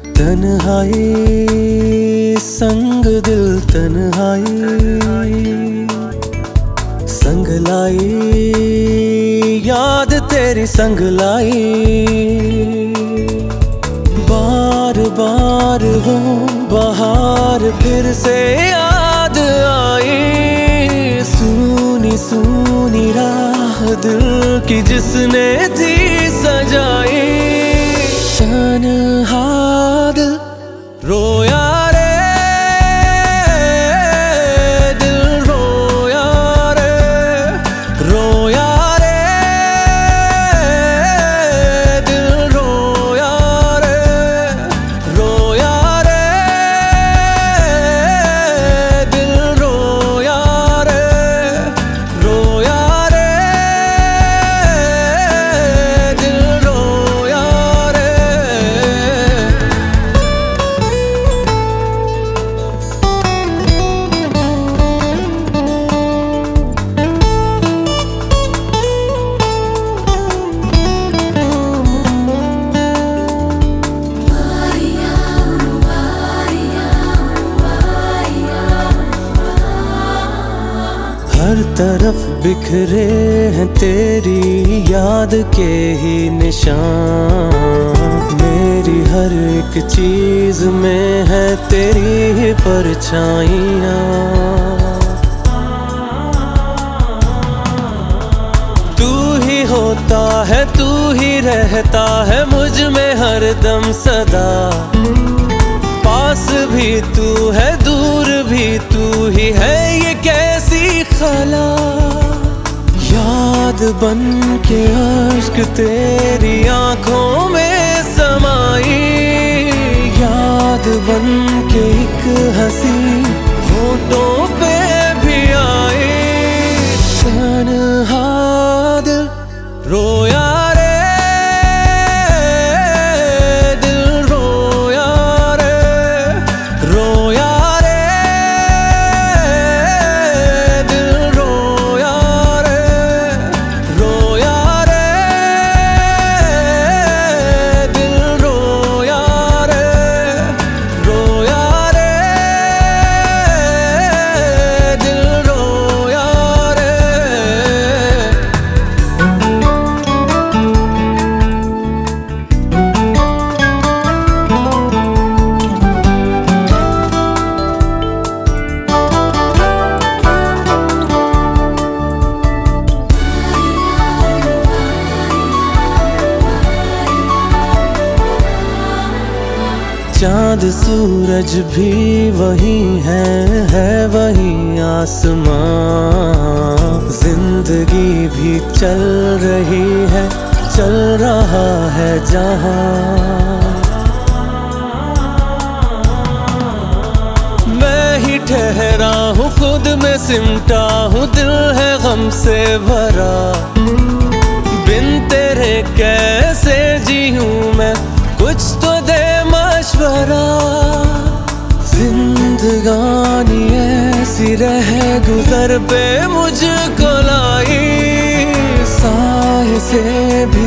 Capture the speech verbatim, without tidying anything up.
तन्हाई संग दिल तन्हाई संग लाई याद तेरी संग लाई। बार बार वो बहार फिर से याद आई, सूनी सूनी राह दिल की जिसने थी सजाई। तन्हा दिल रोया रे, दिल रोया रे, रोया रे, दिल रोया रे, रोया रे, दिल रोया रे, रोया रे, दिल रोया रे। हर तरफ बिखरे हैं तेरी याद के ही निशान, मेरी हर एक चीज में है तेरी ही परछाइयाँ। तू ही होता है, तू ही रहता है मुझ में हरदम सदा, पास भी तू है दूर भी तू ही है, ये कैसी खला। याद बन के अश्क तेरी आंखों में समाई, याद बन के एक हंसी होठों पे भी आई। तन्हा दिल रोया रे, दिल रोया रे, रोया रे, दिल रोया रे, रोया रे, दिल रोया रे, रोया रे, दिल रोया रे। चाँद सूरज भी वही है, है वही आसमां, जिंदगी भी चल रही है, चल रहा है जहां। मैं ही ठहरा हूँ खुद में सिमटा हूँ, दिल है गम से भरा, बिन तेरे कैसे जीऊँ मैं, कुछ तो दे मशवरा। जिंदगानी ऐसी रह गुजर पे मुझको लाई, साए से भी